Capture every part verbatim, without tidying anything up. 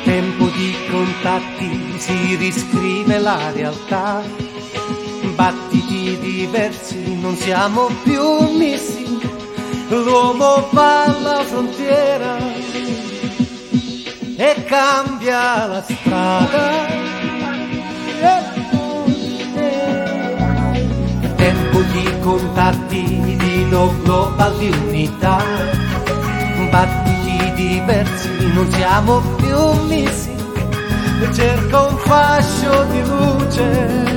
tempo di contatti si riscrive la realtà, battiti diversi, non siamo più unissi, l'uomo va alla frontiera e cambia la strada. Tempo di contatti, di no global, di unità, battiti diversi, non siamo più unissi, cerco un fascio di luce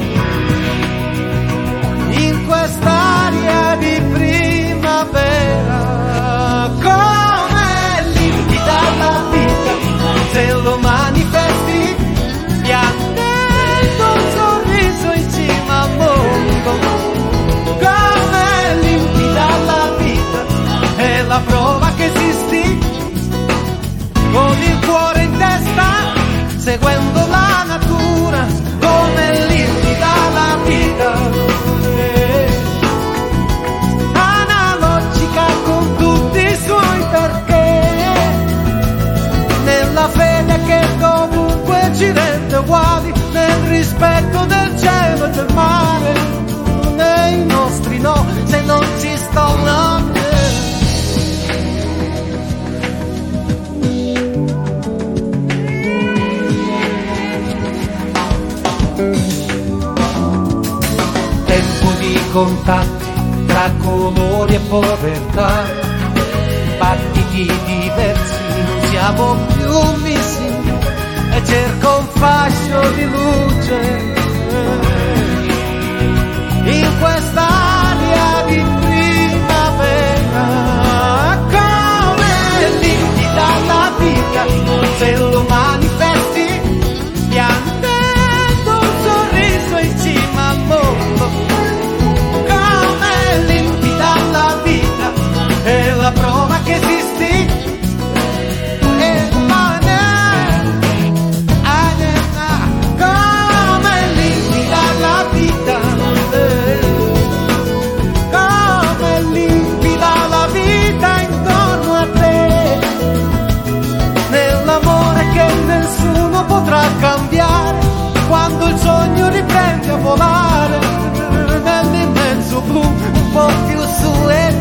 in quest'aria di primavera, come limpida la vita se lo manifesti, piantando un sorriso in cima al mondo, come limpida la vita è la prova che esisti, con il cuore in testa, seguendo la natura, come limpida la vita, eh. Analogica con tutti i suoi perché, nella fede che comunque ci rende uguali, nel rispetto del cielo e del mare, nei nostri no, se non ci sto no. Tempo di contatti tra colori e povertà, battiti diversi, non siamo più unissi, e cerco un fascio di luce in quest'aria di primavera, come limpida la vita se lo manifesti, piantando un sorriso in cima al mondo, come limpida la vita è la prova che esisti, e umana, come limpida la vita, come limpida la vita intorno a te, nell'amore che nessuno potrà cambiare, quando il sogno riprende a volare nell'immenso blu, un po' più su e